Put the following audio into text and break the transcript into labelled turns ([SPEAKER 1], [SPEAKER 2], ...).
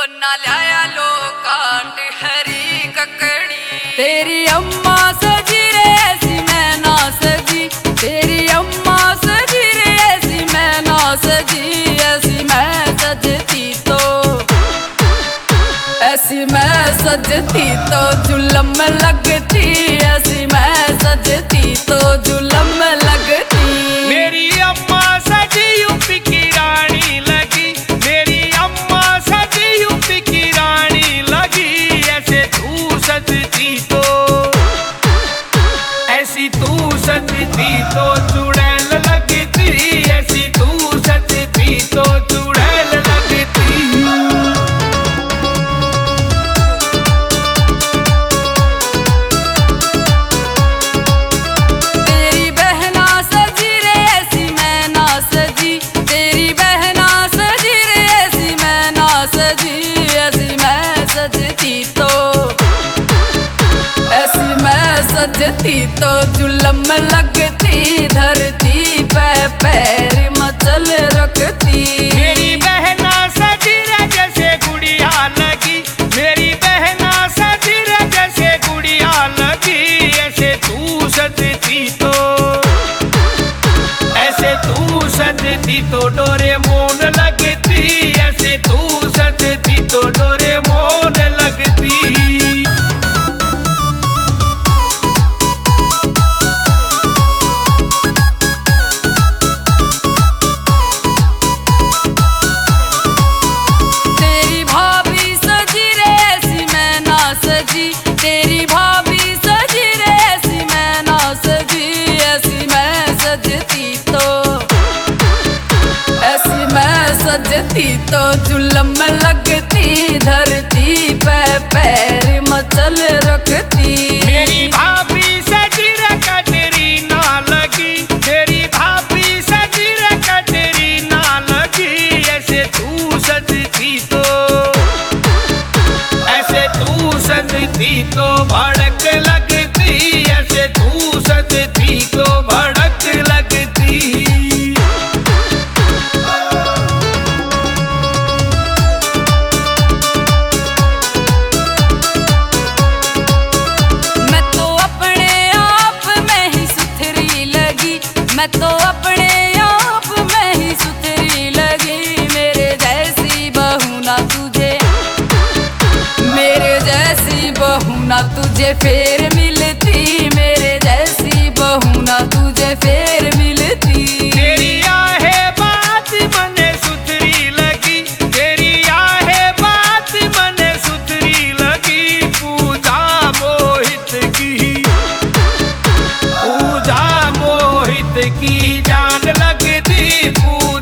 [SPEAKER 1] ना लाया लो काट हरी ककड़ी। तेरी अम्मा सजी रे ऐसी मैं ना सजी, तेरी अम्मा सजी रे ऐसी मैं ना सजी। ऐसी मैं सजती तो, ऐसी मैं सजती तो जुल्म लगती, ऐसी मैं सजती तो जुल्म लगती।
[SPEAKER 2] मेरी अम्मा सजी यूपी की रानी लगी, मेरी अम्मा सजी यूपी की रानी लगी। ऐसे तू सजती तो, ऐसी तू सजती तो चुड़ैल लगती, ऐसी तू सजती तो चुड़ैल लगती।
[SPEAKER 1] सजती तो जुल्म लगती, धरती पे पैर मचल रखती।
[SPEAKER 2] मेरी बहना सजी रे जैसे गुड़िया लगी, मेरी बहना सजी रे जैसे गुड़िया लगी। ऐसे तू सजती तो, ऐसे तू सजती तो डोरेमोन लगती, ऐसे तू सजती तो डोरेमोन लगती।
[SPEAKER 1] तेरी भाभी सजी रे ऐसी मैं ना सजी। ऐसी मैं सजती तो, ऐसी मैं सजती तो जुल्म लगती, धरती पे पैर मचल रखती।
[SPEAKER 2] मेरी भाभी सजी रे कटरीना लगी, मेरी भाभी सजी रे कटरीना लगी। ऐसे तू सजती तो, ऐसे तू सजती तो भड़क लगती, ऐसे तू सजती तो भड़क लगती।
[SPEAKER 1] मैं तो अपने आप में ही सुथरी लगी, मैं तो अपने आप में ही सुथरी लगी। मेरे जैसी बहू ना तुझे, मेरे जैसी बहू ना तुझे फिर मिलती, मेरे जैसी बहू ना तुझे फिर मिलती।
[SPEAKER 2] तेरी आहे बात मने सुथरी लगी, तेरी आहे बात मने सुथरी लगी। पूजा मोहित की, पूजा मोहित की जान लगती।